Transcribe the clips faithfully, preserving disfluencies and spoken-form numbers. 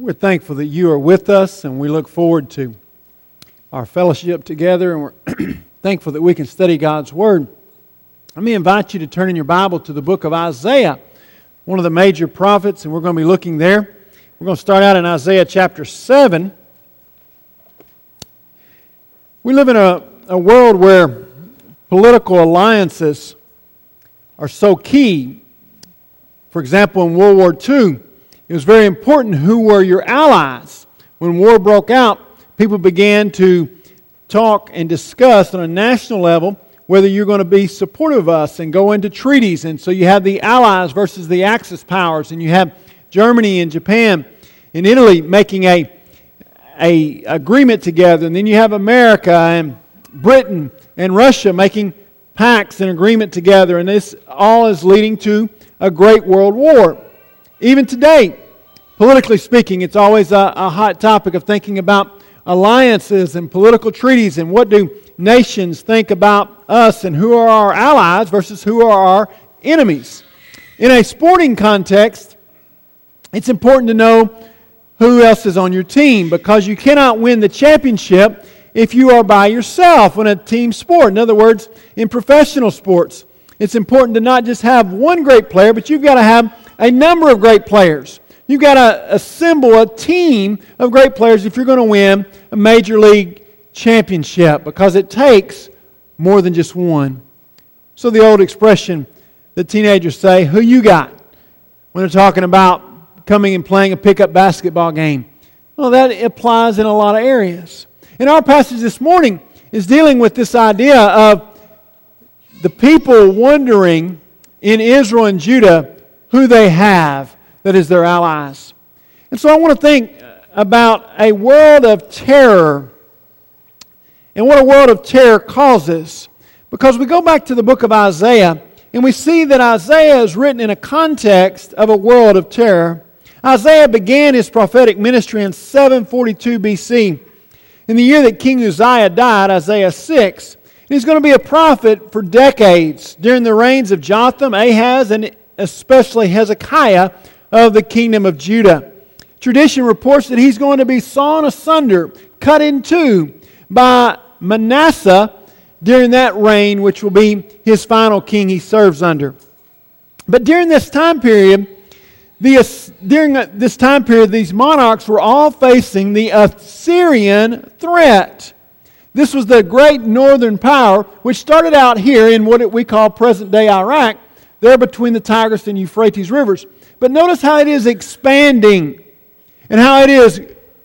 We're thankful that you are with us, and we look forward to our fellowship together, and we're thankful that we can study God's Word. Let me invite you to turn in your Bible to the book of Isaiah, one of the major prophets, and we're going to be looking there. We're going to start out in Isaiah chapter seven. We live in a, a world where political alliances are so key. For example, in World War Two, it was very important who were your allies. When war broke out, people began to talk and discuss on a national level whether you're going to be supportive of us and go into treaties. And so you have the Allies versus the Axis powers, and you have Germany and Japan and Italy making a, a agreement together. And then you have America and Britain and Russia making pacts and agreement together. And this all is leading to a great world war. Even today, politically speaking, it's always a, a hot topic of thinking about alliances and political treaties and what do nations think about us and who are our allies versus who are our enemies. In a sporting context, it's important to know who else is on your team, because you cannot win the championship if you are by yourself in a team sport. In other words, in professional sports, it's important to not just have one great player, but you've got to have a number of great players. You've got to assemble a team of great players if you're going to win a major league championship, because it takes more than just one. So the old expression that teenagers say, "Who you got?" when they're talking about coming and playing a pickup basketball game. Well, that applies in a lot of areas. And our passage this morning is dealing with this idea of the people wondering in Israel and Judah who they have that is their allies. And so I want to think about a world of terror and what a world of terror causes. Because we go back to the book of Isaiah and we see that Isaiah is written in a context of a world of terror. Isaiah began his prophetic ministry in seven forty-two B C. In the year that King Uzziah died, Isaiah six. And he's going to be a prophet for decades during the reigns of Jotham, Ahaz, and especially Hezekiah of the kingdom of Judah. Tradition reports that he's going to be sawn asunder, cut in two by Manasseh during that reign, which will be his final king he serves under. But during this time period, the, during this time period, these monarchs were all facing the Assyrian threat. This was the great northern power, which started out here in what we call present-day Iraq, there between the Tigris and Euphrates rivers. But notice how it is expanding and how it is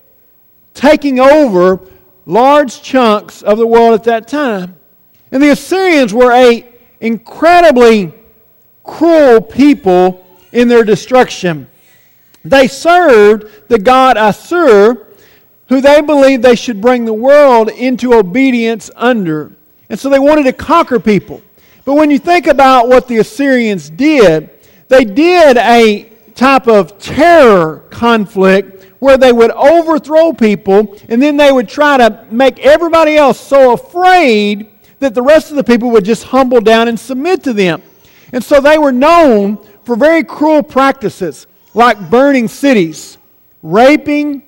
taking over large chunks of the world at that time. And the Assyrians were an incredibly cruel people in their destruction. They served the god Assur, who they believed they should bring the world into obedience under. And so they wanted to conquer people. But when you think about what the Assyrians did, they did a type of terror conflict where they would overthrow people, and then they would try to make everybody else so afraid that the rest of the people would just humble down and submit to them. And so they were known for very cruel practices like burning cities, raping,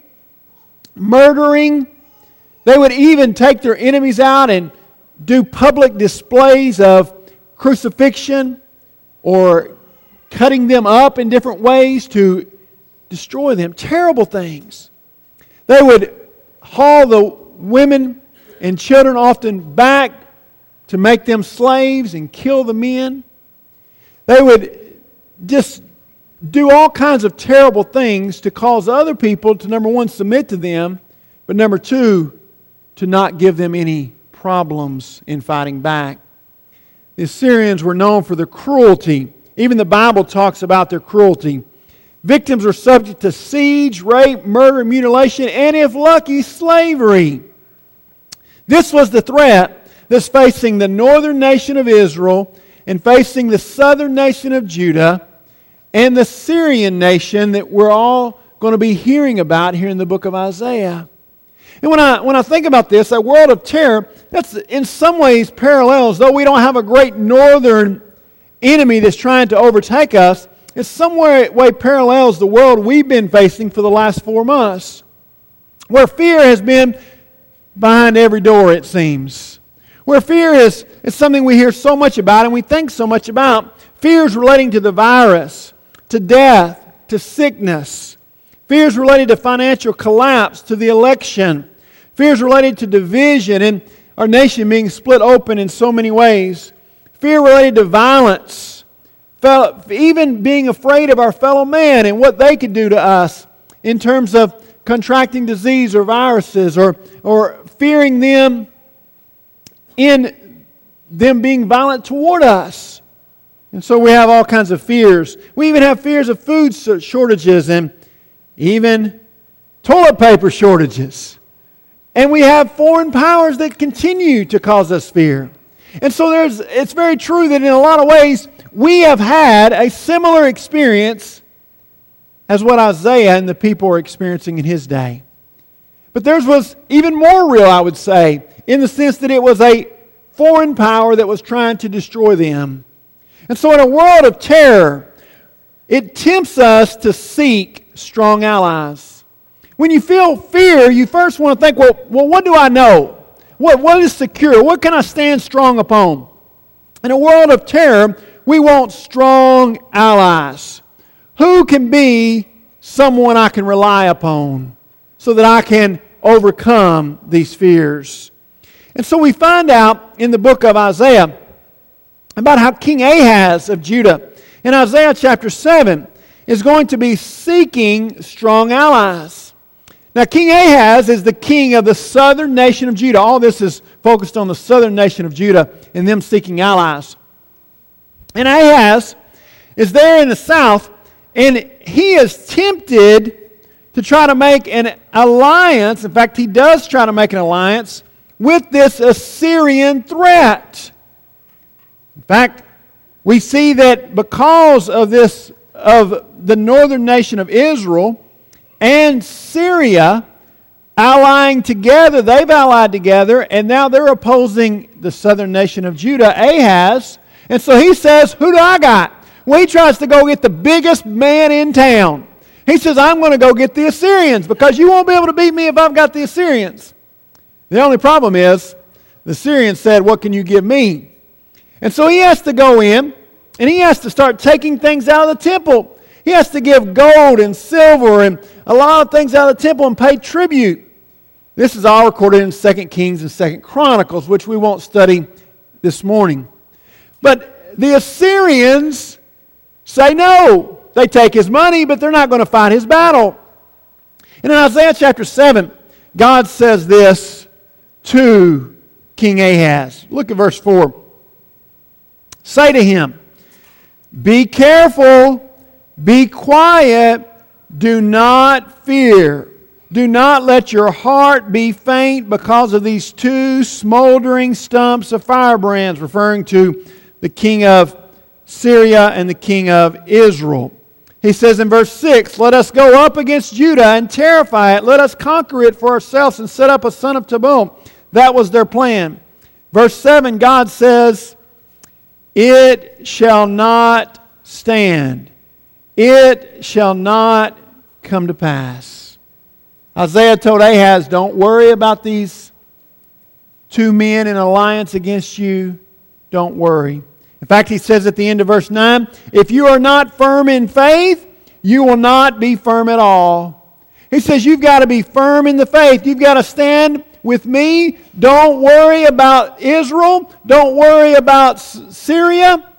murdering. They would even take their enemies out and do public displays of crucifixion or cutting them up in different ways to destroy them. Terrible things. They would haul the women and children often back to make them slaves and kill the men. They would just do all kinds of terrible things to cause other people to, number one, submit to them, but number two, to not give them any problems in fighting back. The Assyrians were known for their cruelty. Even the Bible talks about their cruelty. Victims were subject to siege, rape, murder, mutilation, and if lucky, slavery. This was the threat that's facing the northern nation of Israel and facing the southern nation of Judah and the Syrian nation that we're all going to be hearing about here in the book of Isaiah. And when I when I think about this, a world of terror, that's in some ways parallels. Though we don't have a great northern enemy that's trying to overtake us, it somewhere way parallels the world we've been facing for the last four months, where fear has been behind every door, it seems. Where fear is, is something we hear so much about and we think so much about. Fears relating to the virus, to death, to sickness. Fears related to financial collapse, to the election. Fears related to division and our nation being split open in so many ways. Fear related to violence. Even being afraid of our fellow man and what they could do to us in terms of contracting disease or viruses, or, or fearing them in them being violent toward us. And so we have all kinds of fears. We even have fears of food shortages and even toilet paper shortages. And we have foreign powers that continue to cause us fear. And so there's, it's very true that in a lot of ways we have had a similar experience as what Isaiah and the people were experiencing in his day. But theirs was even more real, I would say, in the sense that it was a foreign power that was trying to destroy them. And so in a world of terror, it tempts us to seek strong allies. When you feel fear, you first want to think, well, well what do I know? What, what is secure? What can I stand strong upon? In a world of terror, we want strong allies. Who can be someone I can rely upon so that I can overcome these fears? And so we find out in the book of Isaiah about how King Ahaz of Judah, in Isaiah chapter seven, is going to be seeking strong allies. Now, King Ahaz is the king of the southern nation of Judah. All this is focused on the southern nation of Judah and them seeking allies. And Ahaz is there in the south, and he is tempted to try to make an alliance. In fact, he does try to make an alliance with this Assyrian threat. In fact, we see that because of this, of the northern nation of Israel and Syria allying together, they've allied together, and now they're opposing the southern nation of Judah, Ahaz. And so he says, who do I got? Well, he tries to go get the biggest man in town. He says, I'm going to go get the Assyrians because you won't be able to beat me if I've got the Assyrians. The only problem is the Assyrians said, what can you give me? And so he has to go in and he has to start taking things out of the temple. He has to give gold and silver and a lot of things out of the temple and pay tribute. This is all recorded in Second Kings and Second Chronicles, which we won't study this morning. But the Assyrians say no. They take his money, but they're not going to fight his battle. And in Isaiah chapter seven, God says this to King Ahaz. Look at verse four. Say to him, be careful, be quiet, do not fear. Do not let your heart be faint because of these two smoldering stumps of firebrands, referring to the king of Syria and the king of Israel. He says in verse six, let us go up against Judah and terrify it. Let us conquer it for ourselves and set up a son of Tabal. That was their plan. Verse seven, God says, it shall not stand. It shall not come to pass. Isaiah told Ahaz, don't worry about these two men in alliance against you. Don't worry. In fact, he says at the end of verse nine, if you are not firm in faith, you will not be firm at all. He says you've got to be firm in the faith. You've got to stand with me. Don't worry about Israel. Don't worry about Syria.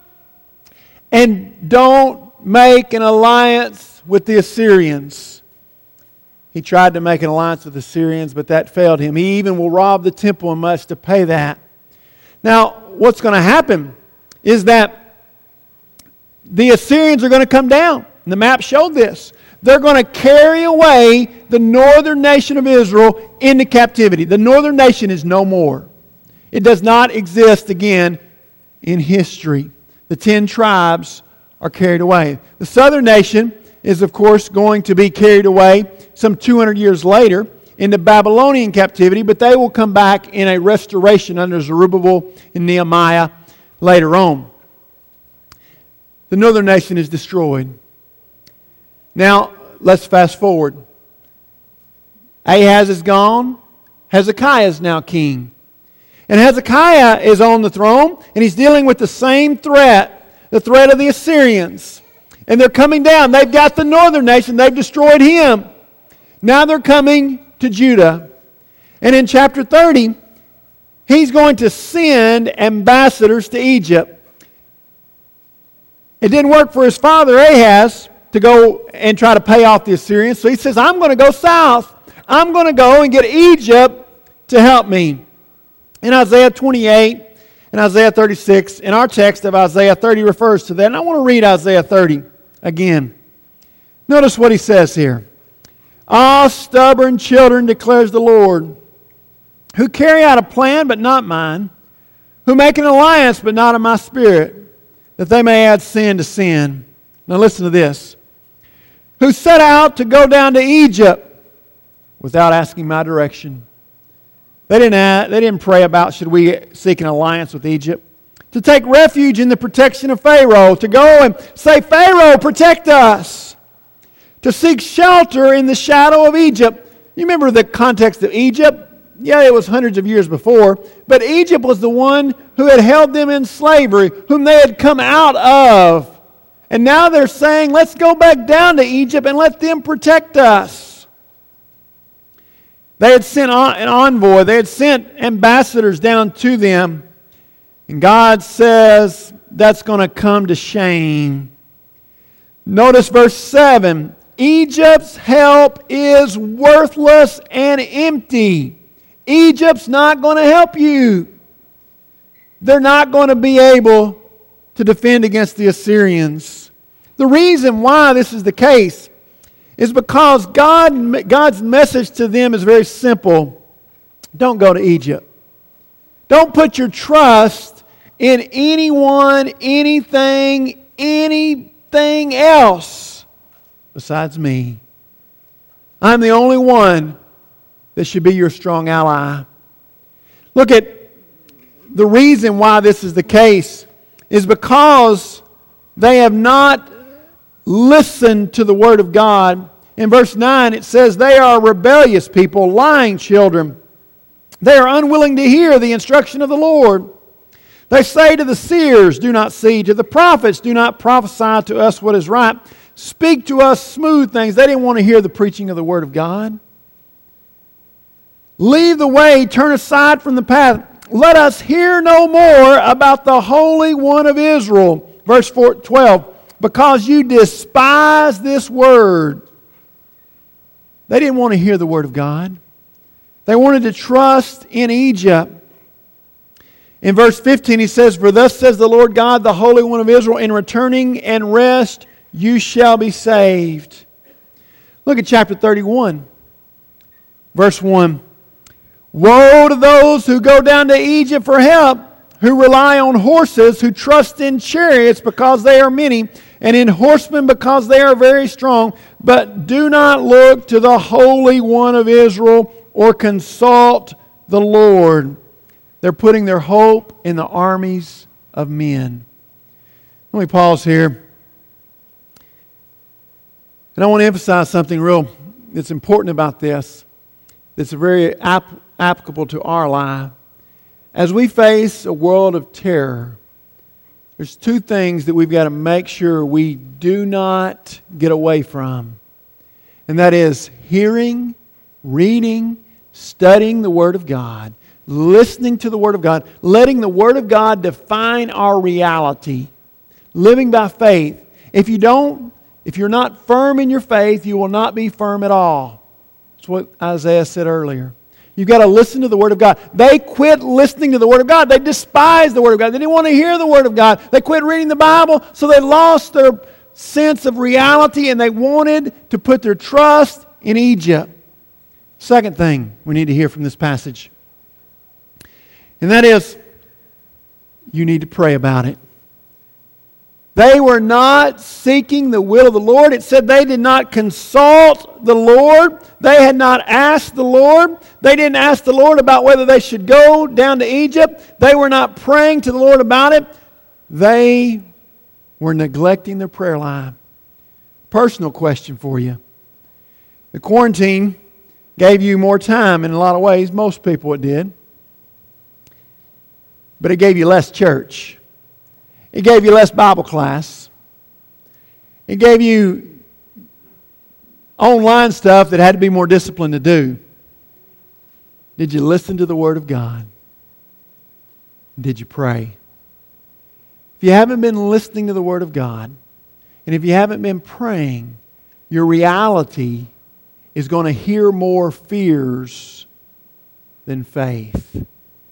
And don't make an alliance with the Assyrians. He tried to make an alliance with the Assyrians, but that failed him. He even will rob the temple and must to pay that. Now, what's going to happen is that the Assyrians are going to come down. And the map showed this. They're going to carry away the northern nation of Israel into captivity. The northern nation is no more. It does not exist again in history. The ten tribes are carried away. The southern nation is, of course, going to be carried away some two hundred years later into Babylonian captivity, but they will come back in a restoration under Zerubbabel and Nehemiah later on. The northern nation is destroyed. Now, let's fast forward. Ahaz is gone. Hezekiah is now king. And Hezekiah is on the throne, and he's dealing with the same threat, the threat of the Assyrians. And they're coming down. They've got the northern nation. They've destroyed him. Now they're coming to Judah. And in chapter thirty, he's going to send ambassadors to Egypt. It didn't work for his father Ahaz to go and try to pay off the Assyrians. So he says, I'm going to go south. I'm going to go and get Egypt to help me. In Isaiah twenty-eight and Isaiah thirty-six, in our text of Isaiah thirty refers to that. And I want to read Isaiah thirty again. Notice what he says here. Ah, stubborn children, declares the Lord, who carry out a plan but not mine, who make an alliance but not of my spirit, that they may add sin to sin. Now listen to this. Who set out to go down to Egypt without asking my direction. They didn't, ask, they didn't pray about, should we seek an alliance with Egypt? To take refuge in the protection of Pharaoh. To go and say, Pharaoh, protect us. To seek shelter in the shadow of Egypt. You remember the context of Egypt? Yeah, it was hundreds of years before. But Egypt was the one who had held them in slavery, whom they had come out of. And now they're saying, let's go back down to Egypt and let them protect us. They had sent an envoy. They had sent ambassadors down to them. And God says that's going to come to shame. Notice verse seven. Egypt's help is worthless and empty. Egypt's not going to help you. They're not going to be able to defend against the Assyrians. The reason why this is the case is because God, God's message to them is very simple. Don't go to Egypt. Don't put your trust in anyone, anything, anything else besides me. I'm the only one that should be your strong ally. Look at the reason why this is the case is because they have not listened to the Word of God. In verse nine it says, they are rebellious people, lying children. They are unwilling to hear the instruction of the Lord. They say to the seers, do not see. To the prophets, do not prophesy to us what is right. Speak to us smooth things. They didn't want to hear the preaching of the Word of God. Leave the way, turn aside from the path. Let us hear no more about the Holy One of Israel. Verse twelve. Because you despise this word. They didn't want to hear the Word of God. They wanted to trust in Egypt. In verse fifteen he says, for thus says the Lord God, the Holy One of Israel, in returning and rest you shall be saved. Look at chapter thirty-one. Verse one. Woe to those who go down to Egypt for help, who rely on horses, who trust in chariots because they are many, and in horsemen because they are very strong, but do not look to the Holy One of Israel or consult the Lord. They're putting their hope in the armies of men. Let me pause here. And I want to emphasize something real that's important about this, that's very ap- applicable to our life. As we face a world of terror, there's two things that we've got to make sure we do not get away from. And that is hearing, reading, studying the Word of God, listening to the Word of God, letting the Word of God define our reality, living by faith. If you don't, if you're not firm in your faith, you will not be firm at all. That's what Isaiah said earlier. You've got to listen to the Word of God. They quit listening to the Word of God. They despised the Word of God. They didn't want to hear the Word of God. They quit reading the Bible, so they lost their sense of reality and they wanted to put their trust in Egypt. Second thing we need to hear from this passage, and that is, you need to pray about it. They were not seeking the will of the Lord. It said they did not consult the Lord. They had not asked the Lord. They didn't ask the Lord about whether they should go down to Egypt. They were not praying to the Lord about it. They were neglecting their prayer life. personal question for you. The quarantine gave you more time in a lot of ways. Most people it did. But it gave you less church. It gave you less Bible class. It gave you online stuff that had to be more disciplined to do. Did you listen to the Word of God? Did you pray? If you haven't been listening to the Word of God, and if you haven't been praying, your reality is going to hear more fears than faith.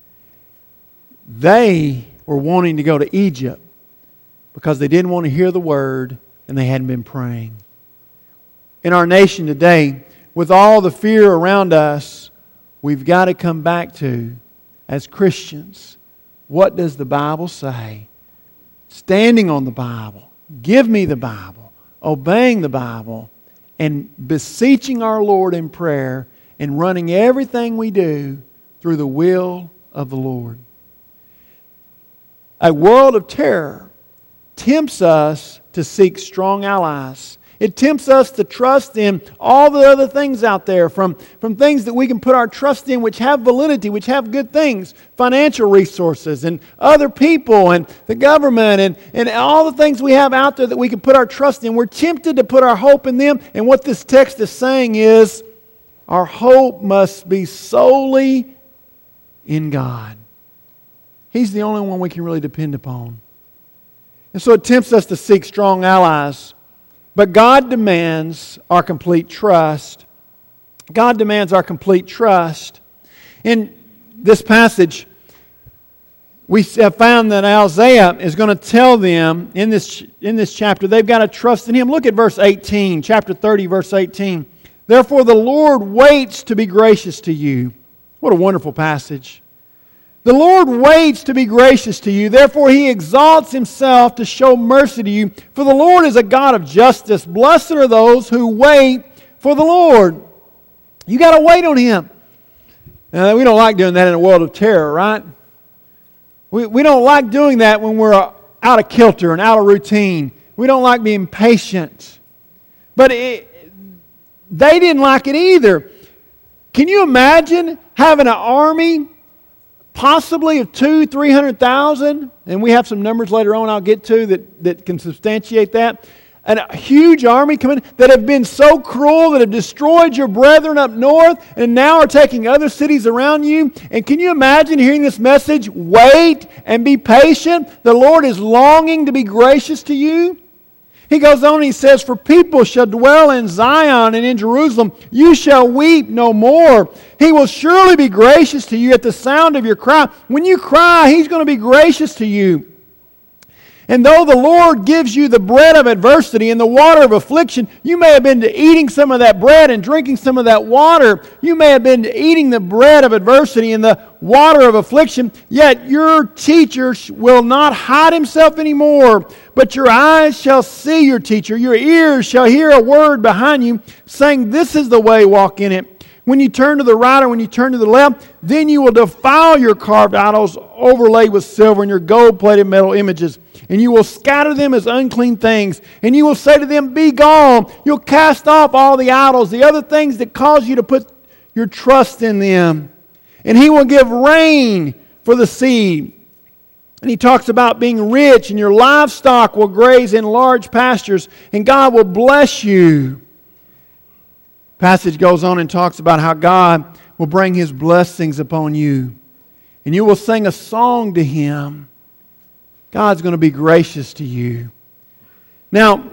They were wanting to go to Egypt because they didn't want to hear the Word and they hadn't been praying. In our nation today, with all the fear around us, we've got to come back to, as Christians, what does the Bible say? Standing on the Bible, give me the Bible, obeying the Bible, and beseeching our Lord in prayer and running everything we do through the will of the Lord. A world of terror tempts us to seek strong allies. It tempts us to trust in all the other things out there, from, from things that we can put our trust in which have validity, which have good things, financial resources and other people and the government and, and all the things we have out there that we can put our trust in. We're tempted to put our hope in them. And what this text is saying is our hope must be solely in God. He's the only one we can really depend upon. And so it tempts us to seek strong allies. But God demands our complete trust. God demands our complete trust. In this passage, we have found that Isaiah is going to tell them in this, in this chapter, they've got to trust in Him. Look at verse eighteen, chapter thirty, verse eighteen. Therefore the Lord waits to be gracious to you. What a wonderful passage. The Lord waits to be gracious to you. Therefore He exalts Himself to show mercy to you. For the Lord is a God of justice. Blessed are those who wait for the Lord. You got to wait on Him. Now, we don't like doing that in a world of terror, right? We, we don't like doing that when we're out of kilter and out of routine. We don't like being patient. But it, they didn't like it either. Can you imagine having an army possibly of two, three hundred thousand, and we have some numbers later on I'll get to that, that can substantiate that. And a huge army coming that have been so cruel that have destroyed your brethren up north and now are taking other cities around you. And can you imagine hearing this message? Wait and be patient. The Lord is longing to be gracious to you. He goes on and he says, for people shall dwell in Zion and in Jerusalem. You shall weep no more. He will surely be gracious to you at the sound of your cry. When you cry, He's going to be gracious to you. And though the Lord gives you the bread of adversity and the water of affliction, you may have been eating some of that bread and drinking some of that water. You may have been eating the bread of adversity and the water of affliction, yet your teacher will not hide himself anymore. But your eyes shall see your teacher. Your ears shall hear a word behind you, saying, this is the way, walk in it. When you turn to the right or when you turn to the left, then you will defile your carved idols overlaid with silver and your gold-plated metal images. And you will scatter them as unclean things. And you will say to them, be gone. You'll cast off all the idols, the other things that cause you to put your trust in them. And He will give rain for the seed. And He talks about being rich, and your livestock will graze in large pastures, and God will bless you. The passage goes on and talks about how God will bring His blessings upon you. And you will sing a song to Him. God's going to be gracious to you. Now,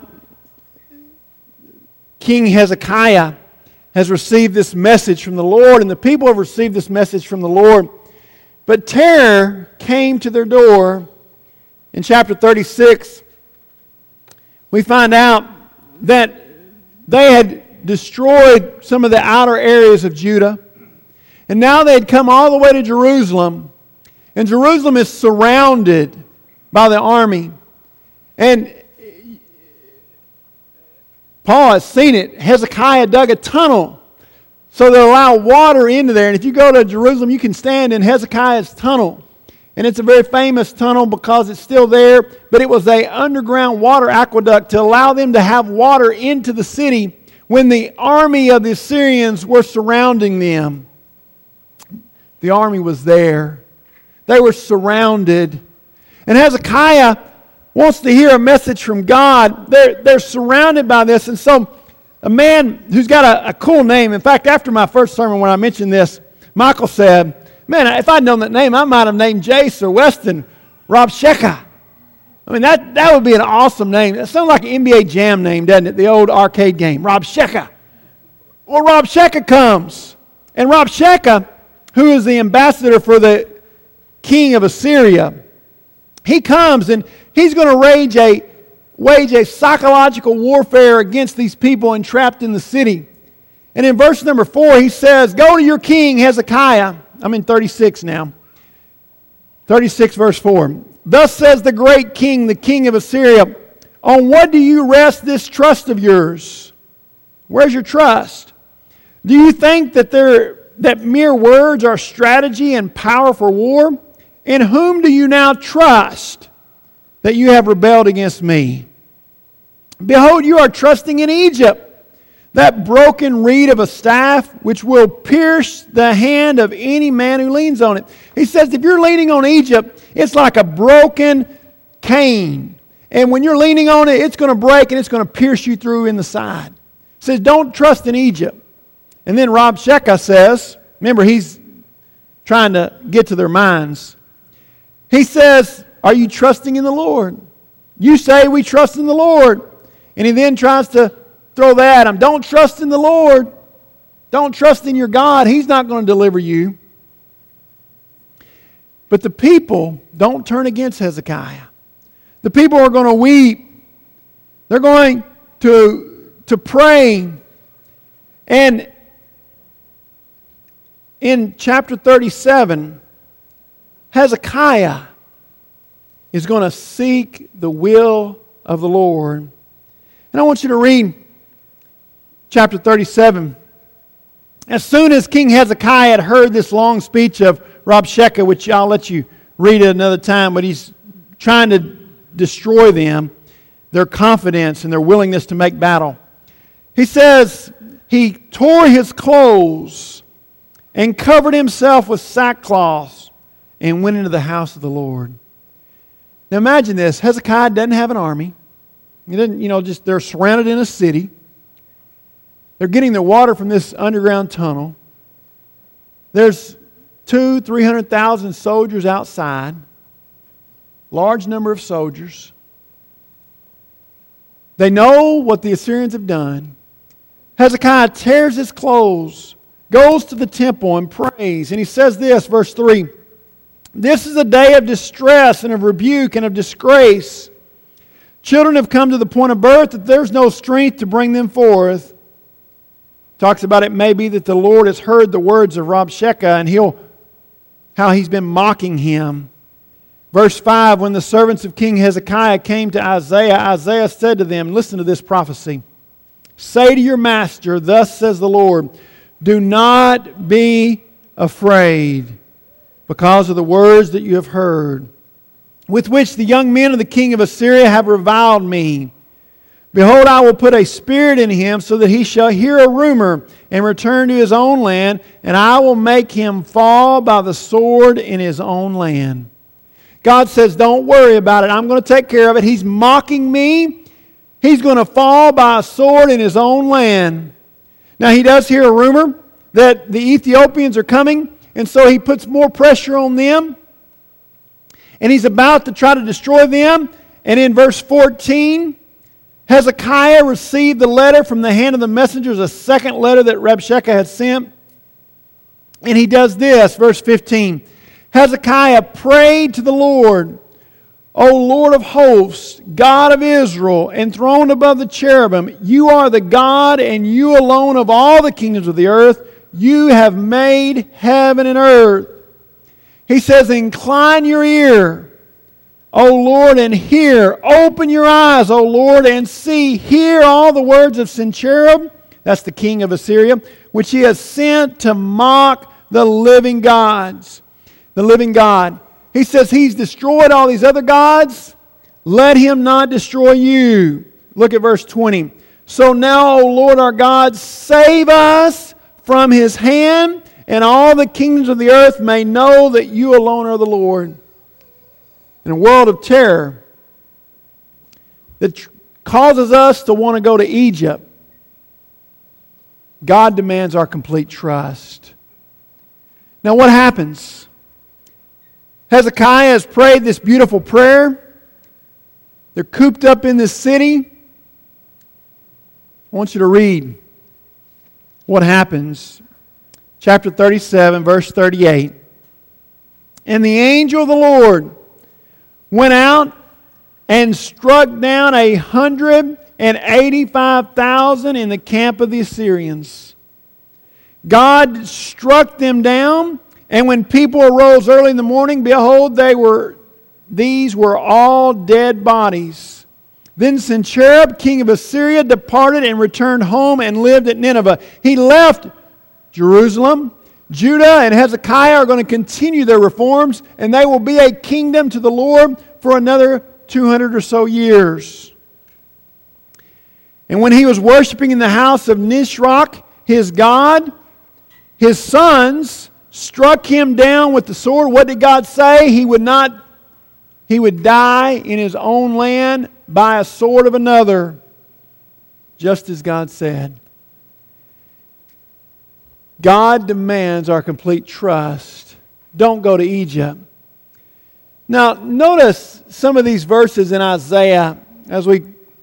King Hezekiah has received this message from the Lord, and the people have received this message from the Lord. But terror came to their door. In chapter thirty-six, we find out that they had destroyed some of the outer areas of Judah. And now they had come all the way to Jerusalem. And Jerusalem is surrounded by the army. And Paul has seen it. Hezekiah dug a tunnel so they'll allow water into there. And if you go to Jerusalem, you can stand in Hezekiah's tunnel. And it's a very famous tunnel because it's still there, but it was an underground water aqueduct to allow them to have water into the city when the army of the Assyrians were surrounding them. The army was there. They were surrounded. And Hezekiah wants to hear a message from God. They're, they're surrounded by this. And so a man who's got a, a cool name, in fact, after my first sermon when I mentioned this, Michael said, man, if I'd known that name, I might have named Jace or Weston Rabshakeh. I mean, that, that would be an awesome name. It sounds like an N B A Jam name, doesn't it? The old arcade game, Rabshakeh. Well, Rabshakeh comes. And Rabshakeh, who is the ambassador for the king of Assyria, he comes and he's going to wage a, wage a psychological warfare against these people entrapped in the city. And in verse number four, he says, go to your king Hezekiah. I'm in thirty-six now. thirty-six verse four. Thus says the great king, the king of Assyria, on what do you rest this trust of yours? Where's your trust? Do you think that there that mere words are strategy and power for war? In whom do you now trust that you have rebelled against me? Behold, you are trusting in Egypt, that broken reed of a staff which will pierce the hand of any man who leans on it. He says if you're leaning on Egypt, it's like a broken cane. And when you're leaning on it, it's going to break and it's going to pierce you through in the side. He says don't trust in Egypt. And then Rabshakeh says, remember he's trying to get to their minds. He says, are you trusting in the Lord? You say we trust in the Lord. And he then tries to throw that at him. Don't trust in the Lord. Don't trust in your God. He's not going to deliver you. But the people don't turn against Hezekiah. The people are going to weep. They're going to, to pray. And in chapter thirty-seven, Hezekiah is going to seek the will of the Lord. And I want you to read chapter thirty-seven. As soon as King Hezekiah had heard this long speech of Rabshakeh, which I'll let you read it another time, but he's trying to destroy them, their confidence and their willingness to make battle. He says he tore his clothes and covered himself with sackcloth and went into the house of the Lord. Now imagine this. Hezekiah doesn't have an army. He doesn't, you know, just they're surrounded in a city. They're getting their water from this underground tunnel. There's two, three hundred thousand soldiers outside. Large number of soldiers. They know what the Assyrians have done. Hezekiah tears his clothes, goes to the temple and prays. And he says this, verse three. This is a day of distress and of rebuke and of disgrace. Children have come to the point of birth that there's no strength to bring them forth. Talks about it may be that the Lord has heard the words of Rabshakeh and he'll, how he's been mocking him. Verse five, when the servants of King Hezekiah came to Isaiah, Isaiah said to them, listen to this prophecy. Say to your master, thus says the Lord, do not be afraid because of the words that you have heard, with which the young men of the king of Assyria have reviled me. Behold, I will put a spirit in him so that he shall hear a rumor and return to his own land, and I will make him fall by the sword in his own land. God says, don't worry about it. I'm going to take care of it. He's mocking me. He's going to fall by a sword in his own land. Now, he does hear a rumor that the Ethiopians are coming, and so he puts more pressure on them. And he's about to try to destroy them. And in verse fourteen, Hezekiah received the letter from the hand of the messengers, a second letter that Rabshakeh had sent. And he does this, verse fifteen. Hezekiah prayed to the Lord, O Lord of hosts, God of Israel, enthroned above the cherubim, you are the God and you alone of all the kingdoms of the earth. You have made heaven and earth. He says, incline your ear, O Lord, and hear. Open your eyes, O Lord, and see. Hear all the words of Sennacherib, that's the king of Assyria, which he has sent to mock the living gods. The living God. He says He's destroyed all these other gods. Let Him not destroy you. Look at verse twenty. So now, O Lord our God, save us from His hand, and all the kingdoms of the earth may know that You alone are the Lord. In a world of terror that tr- causes us to want to go to Egypt, God demands our complete trust. Now what happens? Hezekiah has prayed this beautiful prayer. They're cooped up in this city. I want you to read what happens. Chapter thirty-seven, verse thirty-eight. And the angel of the Lord went out and struck down a hundred and eighty-five thousand in the camp of the Assyrians. God struck them down, and when people arose early in the morning, behold, they were these were all dead bodies. Then Sennacherib, king of Assyria, departed and returned home and lived at Nineveh. He left Jerusalem. Judah and Hezekiah are going to continue their reforms, and they will be a kingdom to the Lord for another two hundred or so years. And when he was worshiping in the house of Nisroch, his god, his sons struck him down with the sword. What did God say? He would not, he would die in his own land by a sword of another, just as God said. God demands our complete trust. Don't go to Egypt. Now, notice some of these verses in Isaiah as we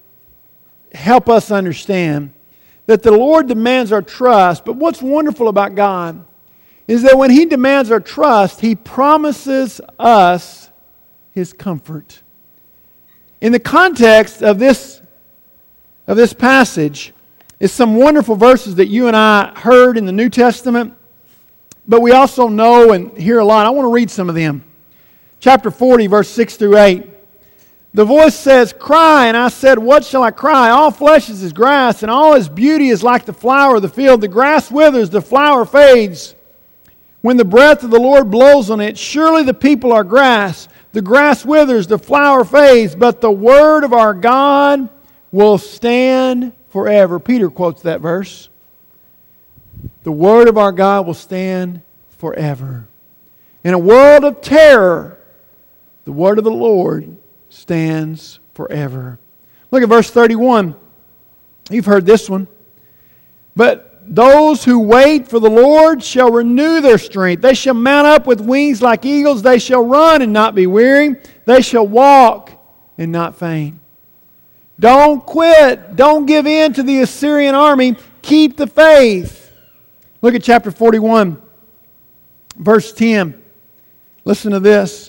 help us understand that the Lord demands our trust. But what's wonderful about God is that when He demands our trust, He promises us His comfort. In the context of this, of this passage is some wonderful verses that you and I heard in the New Testament, but we also know and hear a lot. I want to read some of them. Chapter forty, verse six through eight. The voice says, "Cry," and I said, "What shall I cry? All flesh is as grass, and all His beauty is like the flower of the field. The grass withers, the flower fades, when the breath of the Lord blows on it. Surely the people are grass. The grass withers, the flower fades, but the word of our God will stand forever." Peter quotes that verse. The word of our God will stand forever. In a world of terror, the word of the Lord stands forever. Look at verse thirty-one. You've heard this one. But those who wait for the Lord shall renew their strength. They shall mount up with wings like eagles. They shall run and not be weary. They shall walk and not faint. Don't quit. Don't give in to the Assyrian army. Keep the faith. Look at chapter forty-one, verse ten. Listen to this.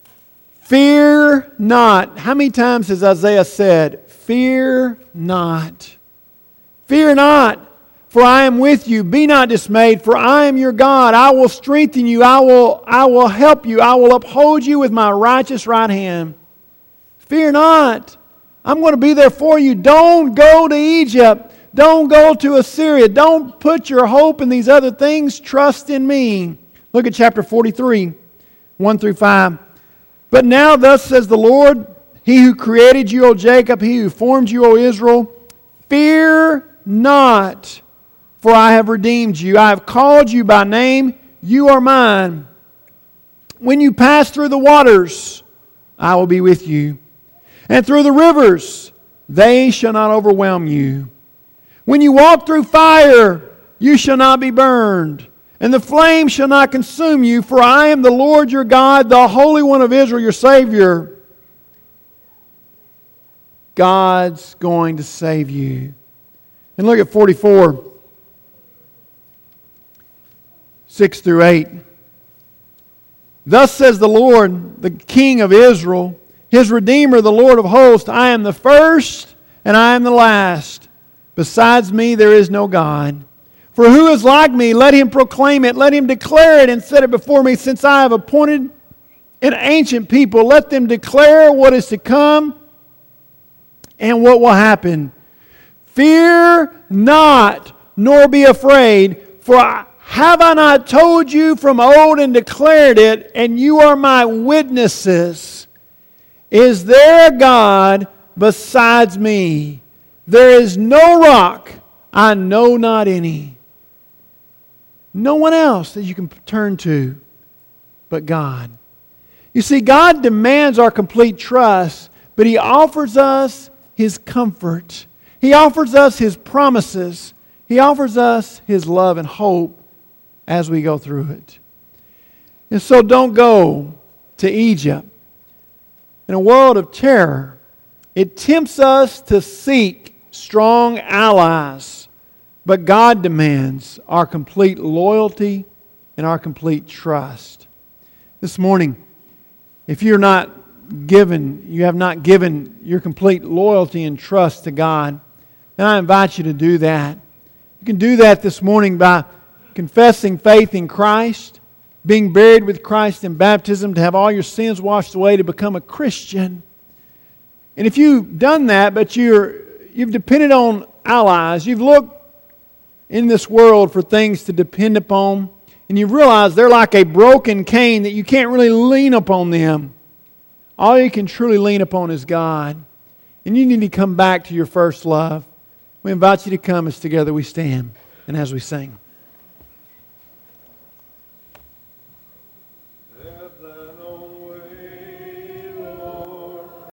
Fear not. How many times has Isaiah said, "Fear not. Fear not, for I am with you. Be not dismayed, for I am your God. I will strengthen you. I will, I will help you. I will uphold you with my righteous right hand. Fear not. I'm going to be there for you. Don't go to Egypt. Don't go to Assyria. Don't put your hope in these other things. Trust in me." Look at chapter forty-three, one through five. "But now thus says the Lord, He who created you, O Jacob, He who formed you, O Israel, fear not, for I have redeemed you. I have called you by name. You are mine. When you pass through the waters, I will be with you. And through the rivers, they shall not overwhelm you. When you walk through fire, you shall not be burned, and the flame shall not consume you, for I am the Lord your God, the Holy One of Israel, your Savior." God's going to save you. And look at forty-four, six through eight. "Thus says the Lord, the King of Israel, His Redeemer, the Lord of hosts, I am the first and I am the last. Besides me there is no God. For who is like me? Let him proclaim it. Let him declare it and set it before me. Since I have appointed an ancient people, let them declare what is to come and what will happen. Fear not, nor be afraid, for I, Have I not told you from old and declared it, and you are my witnesses? Is there a God besides me? There is no rock, I know not any. No one else that you can turn to but God. You see, God demands our complete trust, but He offers us His comfort. He offers us His promises. He offers us His love and hope as we go through it. And so don't go to Egypt. In a world of terror, it tempts us to seek strong allies, but God demands our complete loyalty and our complete trust. This morning, if you're not given, you have not given your complete loyalty and trust to God, then I invite you to do that. You can do that this morning by confessing faith in Christ, being buried with Christ in baptism, to have all your sins washed away, to become a Christian. And if you've done that, but you're, you've depended on allies, you've looked in this world for things to depend upon, and you realize they're like a broken cane that you can't really lean upon them. All you can truly lean upon is God. And you need to come back to your first love. We invite you to come as together we stand and as we sing.